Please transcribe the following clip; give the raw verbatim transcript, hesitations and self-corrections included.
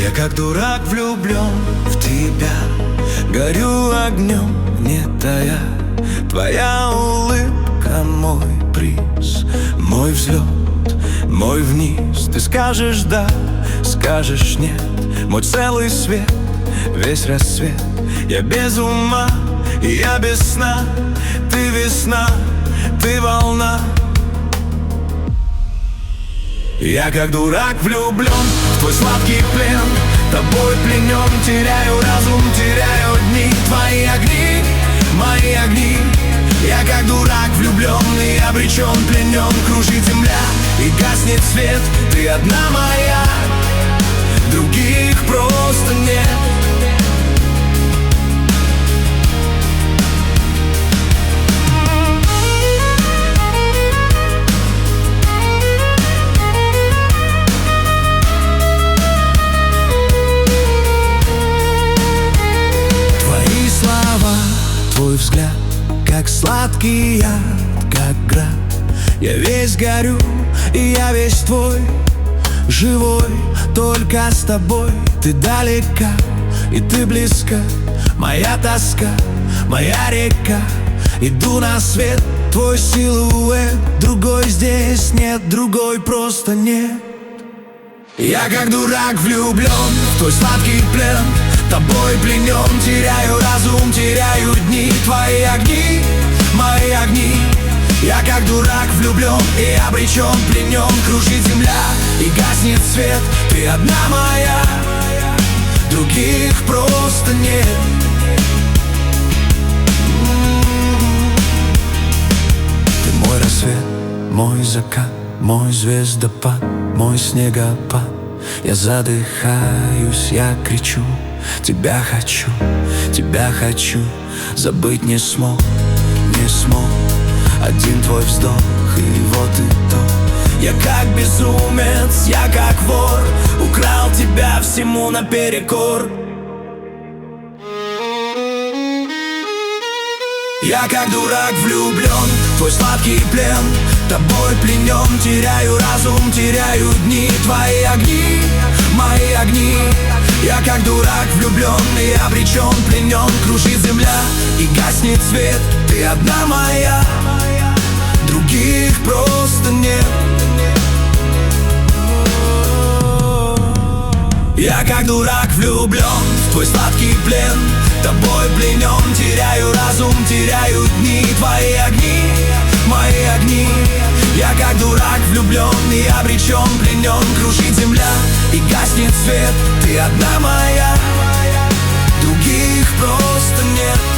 Я как дурак влюблен в тебя, горю огнем, не тая. Твоя улыбка мой приз, мой взлет, мой вниз. Ты скажешь да, скажешь нет, мой целый свет, весь рассвет. Я без ума, и я без сна. Ты весна, ты волна. Я как дурак влюблен в твой сладкий плен, тобой пленен, теряю разум, теряю дни. Твои огни, мои огни. Я как дурак влюблен и обречен, пленен. Кружит земля и гаснет свет. Ты одна моя, других просто нет. Твой взгляд, как сладкий яд, как град. Я весь горю, и я весь твой, живой, только с тобой. Ты далека, и ты близка, моя тоска, моя река. Иду на свет, твой силуэт, другой здесь нет, другой просто нет. Я как дурак влюблен в твой сладкий плен, тобой пленен, теряю разум, теряю дни. Твои огни, мои огни. Я как дурак влюблен и обречен, пленен. Кружит земля и гаснет свет. Ты одна моя, других просто нет. Ты мой рассвет, мой закат, мой звездопад, мой снегопад. Я задыхаюсь, я кричу, тебя хочу, тебя хочу. Забыть не смог, не смог. Один твой вздох, и вот и то. Я как безумец, я как вор, украл тебя всему наперекор. Я как дурак влюблен в твой сладкий плен, тобой пленен, теряю разум, теряю дни. Твои огни, мои огни. Я как дурак влюблен и обречен, пленен. Кружит земля и гаснет свет. Ты одна моя, других просто нет. Я как дурак влюблен в твой сладкий плен, тобой пленен, теряю разум, теряю дни. Твои огни, мои огни. Я как дурак влюблен и обречен, пленен. Кружит земля и гаснет свет. Ты одна моя, других просто нет.